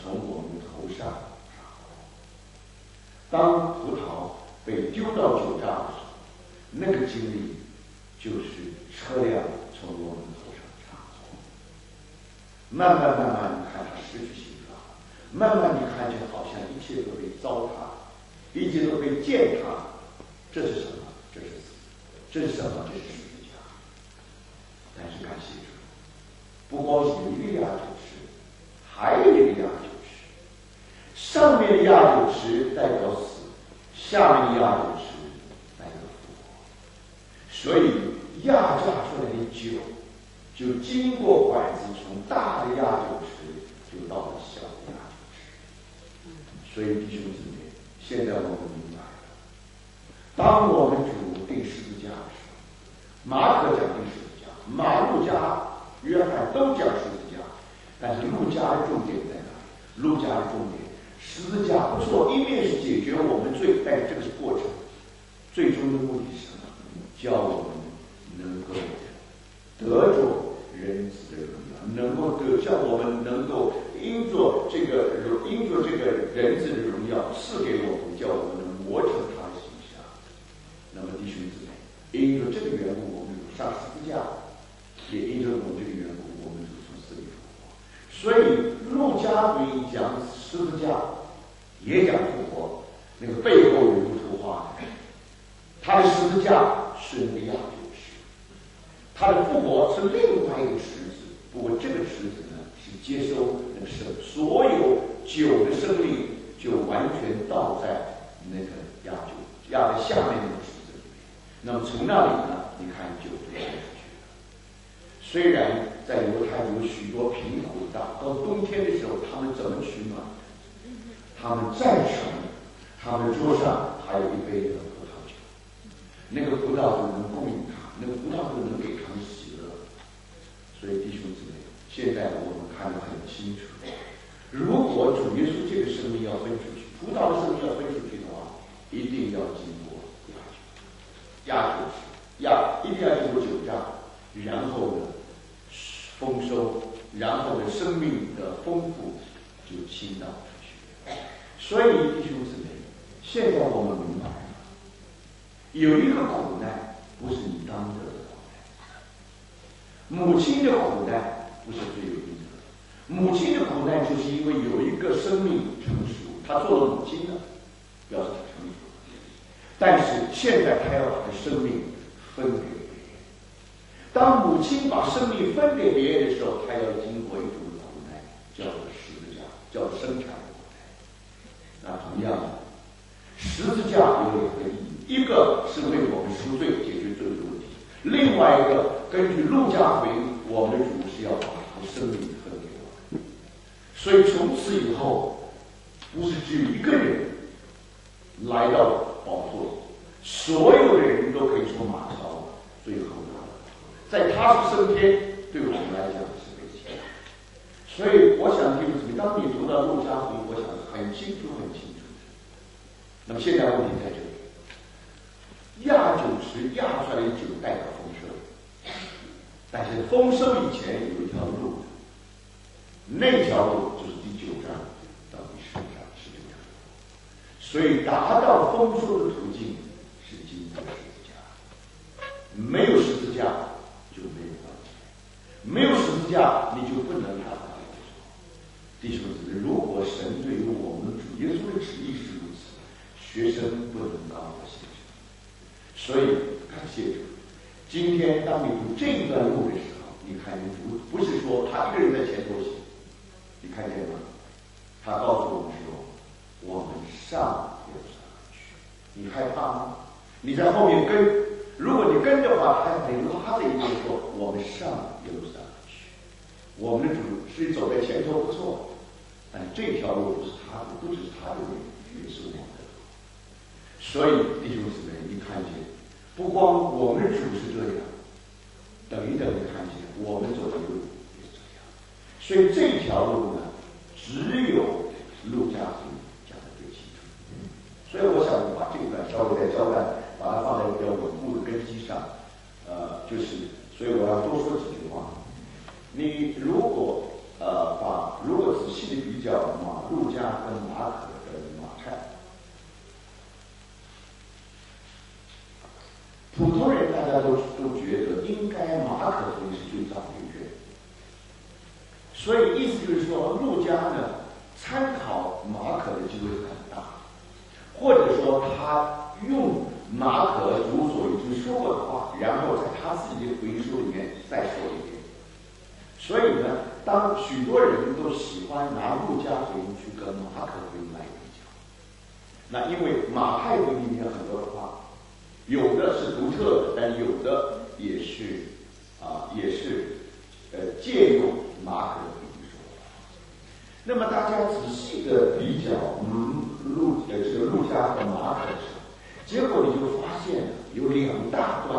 从我们头上插过来。当葡萄被丢到酒榨的时候，那个经历就是车辆从我们头上插过。慢慢你看它失去形状，慢慢你看见好像一切都被糟蹋，一切都被践踏。这是什么？这是死。这是什么？这是十字架。但是感谢主，不光是有一个压酒池，还有一个压酒池。上面的压酒池代表死，下面的压酒池代表复活。所以压榨出来的酒，就经过管子从大的压酒池，就到了小的压酒池。所以弟兄姊妹，现在我们明白了，当我们主定十字架的时候，马可讲定十字架，马路加、约翰都讲十字架，但是路加的重点在哪里？路加的重点，十字架不错，一面是解决我们罪，但是这个是过程，最终的目的是什么？叫我们能够得着人子的荣耀，能够叫我们能够因着这个人子的荣耀赐给我们，叫我们能磨成他的形象。那么弟兄姊妹，因着这个缘故，我们上十字架，也因着我们这个缘故，我们就从死里复活。所以路加福音讲十字架，也讲复活，那个背后有一幅画，他的十字架是那个压酒池，他的复活是另外一个池子。不过这个池子呢，是接收那个所有酒的生命，就完全倒在那个压在下面那个池子里面。那么从那里呢，你看酒就流出去了。虽然在犹太有许多贫苦的，到冬天的时候，他们怎么取暖？他们赞成，他们桌上还有一杯的葡萄酒，那个葡萄酒能供应他，那个葡萄酒能给他们喜乐。所以弟兄姊妹，现在我们看得很清楚，如果主耶稣这个生命要分出去，葡萄的生命要分出去的话，一定要经过压酒池，一定要经过酒榨，然后呢丰收，然后呢生命的丰富就倾倒出去。所以弟兄姊妹，现在我们明白了，有一个苦难不是你当得的苦难，母亲的苦难不是罪有应得，母亲的苦难就是因为有一个生命成熟，她做了母亲了，表示她成熟。但是现在她要把生命分给别人。当母亲把生命分给别人的时候，她要经过一种苦难，叫做十字架，叫做生产苦难。那同样的，十字架有两个意义，一个是为我们赎罪，解决罪的问题；另外一个，根据路加福音，我们的主是要把他的生命分给我们。所以从此以后，不是只有一个人来到宝座，所有的人都可以从马槽最后在他是升天，对我们来讲是悲情。所以我想弟兄姊妹，当你读到路加福音，我想很清楚。那么现在问题在这里，压酒池压出来的酒代表丰收，但是丰收以前有一条路，那条路就是第9章到第10章是这条路。所以达到丰收的途径是经过十字架，没有十字架就没有关系，没有十字架你就不能达到丰收。弟兄姊妹，如果神对于我们主耶稣的旨意是如此，学生不能高过先生。所以感谢主，今天当你读这一段路的时候，你看见主不是说他一个人在前头行，你看见吗？他告诉我们说，我们上耶路撒冷去。你害怕吗？你在后面跟，如果你跟的话，他很拉的一步说，我们上耶路撒冷去。我们的主是走在前头不错，但这条路不是他的，不只是他的路，也是我们的路。所以弟兄姊妹，你看见，不光我们的主是这样，等一等，你看见我们走的路也是这样。所以这条路呢，只有路加福音讲的最清楚。所以我想把这一段稍微再交代，把它放在比较稳固的根基上。所以我要多说几句话。你如果如果仔细的比较马路加跟马可跟马太。普通人大家都觉得应该马可福音是最早的一卷，所以意思就是说，路加呢参考马可的机会很大，或者说他用马可主所已经说过的话，然后在他自己的福音书里面再说一遍。所以呢，当许多人都喜欢拿路加福音去跟马可福音来比较，那因为马太福音里面很多的话，有的是独特的，但有的也是借用马可的福音说。那么大家仔细的比较这个路加和马可的时候，结果你就发现有两大段，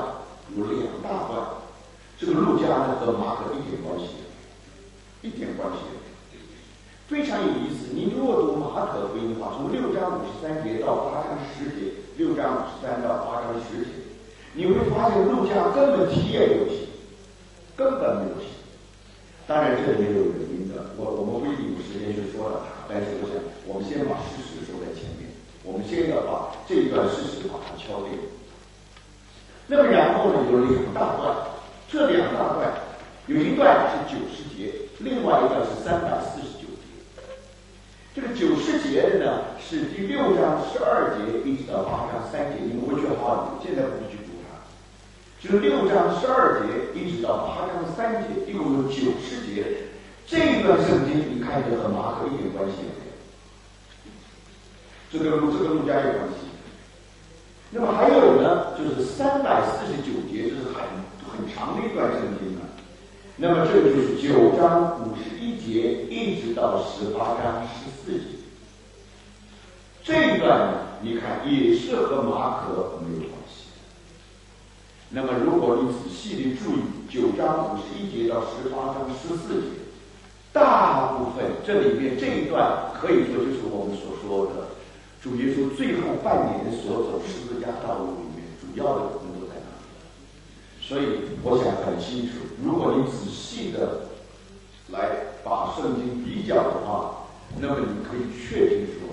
这个路加呢和马可一点关系也没有，非常有意思。你如果读马可福音的话，从6章53节到8章10节，6章53到8章10节，你会发现路加根本提也没有提，根本没有提。当然这里面有原因的，我们不一定有时间去说了它，但是我想我们先把事实说在前面，我们先要把这一段事实把它敲定。那么然后呢，有两大段，这两大段有一段是90节，另外一段是349节。这个90节呢是第6章12节一直到8章3节，你们回去好好读，现在不是去读它。就是6章12节一直到8章3节，一共有90节。这一段圣经你看着和马可一点关系也没有，这个路加有关系。那么还有呢，就是349节，这是很长的一段圣经了。那么这个就是9章51节一直到18章14节。这一段呢，你看也是和马可没有关系。那么如果你仔细的注意9章51节到18章14节，大部分这里面这一段可以说就是我们所说的主耶稣最后半年所走十字架道路里面主要的工作在哪里。所以我想很清楚，如果你仔细的来把圣经比较的话，那么你可以确定说，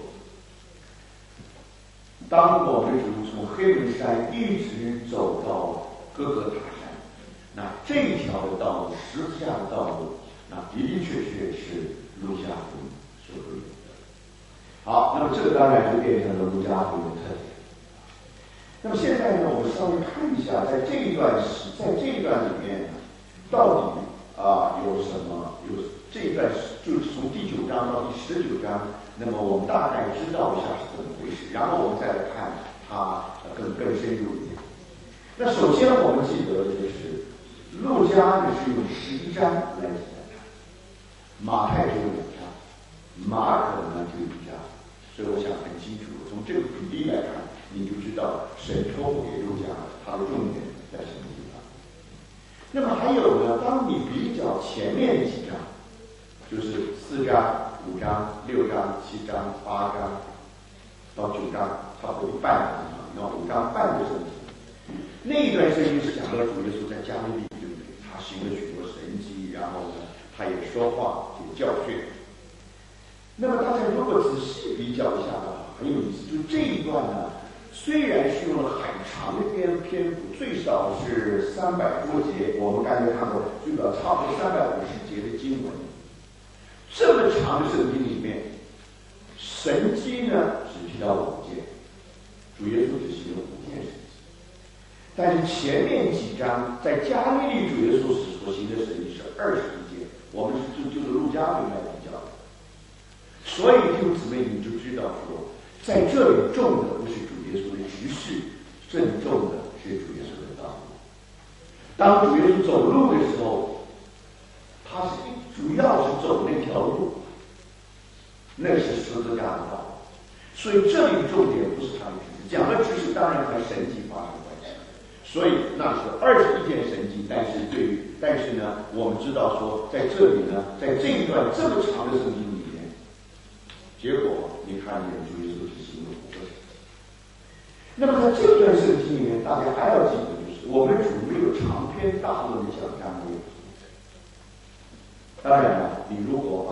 当我们主从黑门山一直走到哥哥塔山，那这条的道路，十字架的道路，那的的确确是路加福音所有的。好，那么这个当然就变成了路加福音的特点。那么现在呢，我们稍微看一下，在这一段里面，到底有什么？有这一段就是从第9章到第19章，那么我们大概知道一下是怎么回事，然后我们再来看它更深入一点。那首先我们记得的就是路加呢是用11章来记载它，马太只有2章，马可呢只有1章，所以我想很清楚，从这个比例来看，你就知道神托付给路加它的重点在什么地方。那么还有呢，当你比较前面几章，就是4章、5章、6章、7章、8章到9章，差不多一半的地方，到5章半的圣经。那一段圣经是讲到主耶稣在加利利，对不对？他行了许多神迹，然后呢，他也说话，也教训。那么大家如果仔细比较一下的话，很有意思。就这一段呢，虽然是用了很长的篇幅，最少是300多节，我们刚才看过，最少差不多350节的经文。这么长的圣经里面，神迹呢只提到5件，主耶稣只行了5件神迹。但是前面几章在加利利主耶稣所行的神迹是21件，我们就是路加福音来比较的。所以弟兄姊妹，你就知道说，在这里重的不是主耶稣的局势，正重的是主耶稣的道路。当主耶稣走路的时候，他是主要是走那条路，那是十字架的道路。所以这里重点不是他的知识，讲的知识当然和神迹发生关系。所以那是21件神迹，但是呢，我们知道说，在这里呢，在这一段这么长的圣经里面，结果你看见主耶稣只行了5个神迹。那么在这段圣经里面，大家还要记得就是，我们主没有长篇大论的讲章没有。当然了，你如果把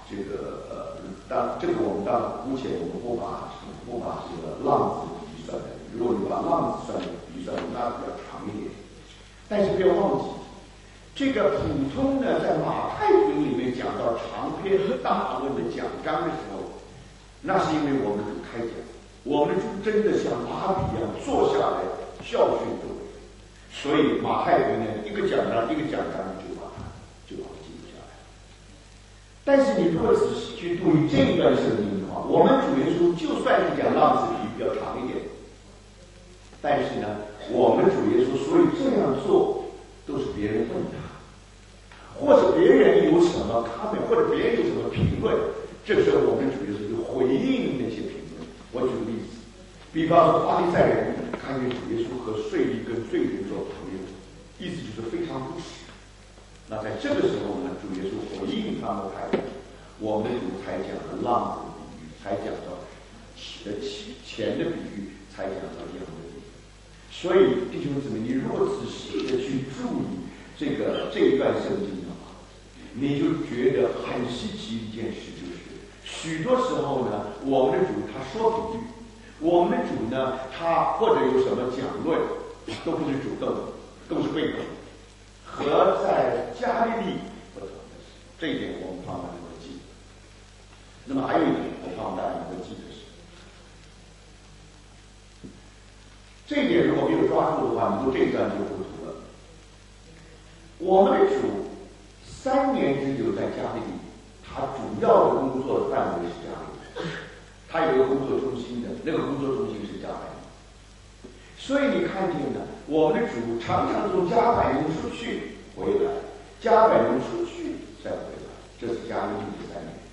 我们姑且我们不把这个浪子比喻算在，如果你把浪子算在比喻算，那比较长一点。但是不要忘记，这个普通呢，在马太福音里面讲到长篇大论的讲章的时候，那是因为我们主开讲，我们主真的像拉比一样坐下来教训各位，所以马太福音呢，一个讲章就把它记录下来。但是你如果仔细去读这一段圣经的话，我们主耶稣就算是讲浪子比喻比较长一点，但是呢，我们主耶稣所以这样做都是别人问他，或者别人有什么看法，或者别人有什么评论，这时候我们主耶稣就回应那些评论。我举个例子，比方说法利赛人看见主耶稣和税吏跟罪人做朋友，意思就是非常不耻。那在这个时候呢，主耶稣回应他们的态度，我们主才讲了浪子比喻，才讲到钱的比喻，才讲到这样的比喻。所以弟兄姊妹，你如果仔细的去注意这一段圣经的话，你就觉得很稀奇一件事，就是许多时候呢，我们的主他说比喻，我们的主呢，他或者有什么讲论，都不是主动的，都是被动的。和在加利利不同的是，这一点我们盼望能够记得。那么还有一点，我盼望大家能够记得是，这一点如果没有抓住的话，你读这一段就糊涂了。我们的主3年之久在加利利，他主要的工作范围是加利利，他有一个工作中心的，那个工作中心是加百农。所以你看见呢，我们的主常常从加百农出去回来，加百农出去再回来，这是加利利的3年。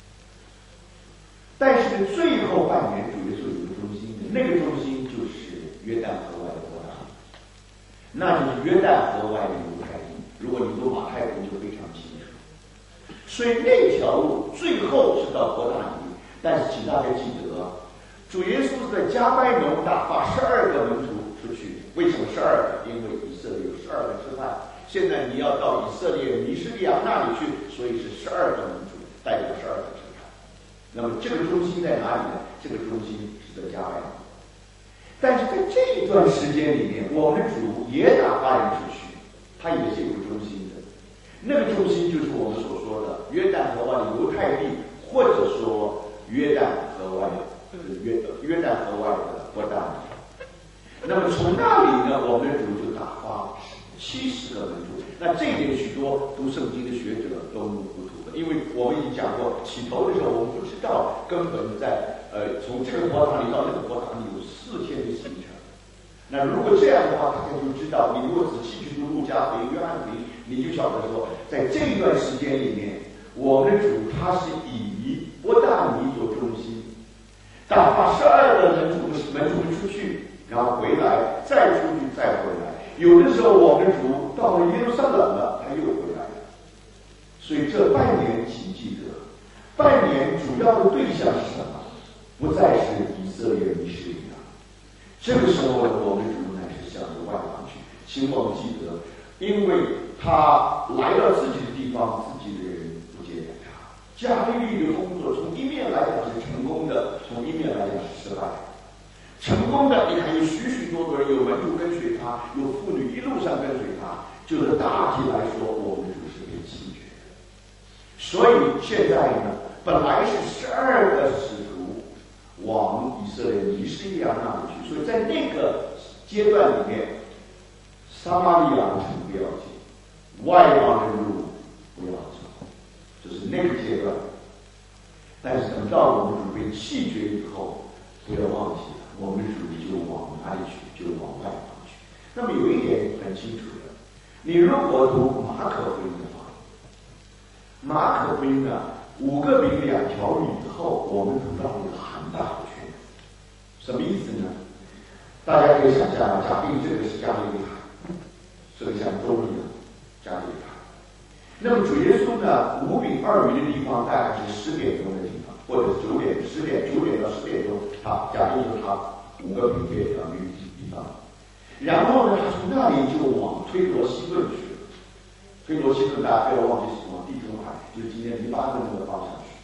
但是最后半年，主耶稣有个中心的，那个中心就是约旦河外的伯大尼，那就是约旦河外的犹太地。如果你读马太福音就非常清楚。所以那条路最后是到伯大尼，但是请大家记得，主耶稣是在加百农打发12个门徒出去。为什么12个？因为以色列有12个支派，现在你要到以色列米施利亚那里去，所以是12个门徒带着12个支派。那么这个中心在哪里呢？这个中心是在加百农。但是在这一段时间里面，我们的主也打发人出去，他也是有个中心的。那个中心就是我们所说的约旦河外的犹太地，或者说约旦河外的伯大尼。那么从那里呢，我们的主就打发70个门徒。那这一点许多读圣经的学者都糊涂的，因为我们已经讲过，起头的时候我们不知道根本在从这个伯大尼到那个伯大尼有4天的行程。那如果这样的话，大家就知道，你如果仔细去读路加福音、约翰福音，你就晓得说，在这一段时间里面，我们的主他是以伯大尼做中心，打发12个门徒出去，然后回来，再出去，再回来。有的时候我们的主到了耶路撒冷了，他又回来了。所以这半年请记得，半年主要的对象是什么？不再是以色列米施利亚。这个时候我们的主乃是向着外邦去。请我们记得，因为他来到自己的地方，自己的人不接待他。加利利的工作从一面来讲是成功的，从一面来讲是失败的。成功的，你看有许许多多人，有门徒跟随他，有妇女一路上跟随他，就是大体来说，我们主是被弃绝的。所以现在呢，本来是12个使徒往以色列米施利亚那里去，所以在那个阶段里面，撒玛利亚城不要进，外邦人路不要走，这是那个阶段。但是等到我们主被弃绝以后，不要忘记了，我们主就往哪里去？就往外邦去。那么有一点很清楚的，你如果读马可福音的话，马可福音呢，5个饼2条鱼以后，我们读到一个很大的圈，什么意思呢？大家可以想象啊，假定这个是加利利海，这个像州一样，加利利海。那么主耶稣呢，5饼2鱼的地方大概是10点钟的地方，或者是9点到10点钟，他假定是他5个饼2条鱼的地方。然后呢，他从那里就往推罗西顿去了。推罗西顿大家不要忘记是往地中海，就是今天黎巴嫩那个方向去。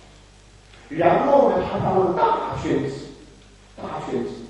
然后呢，他到了大圈子，大圈子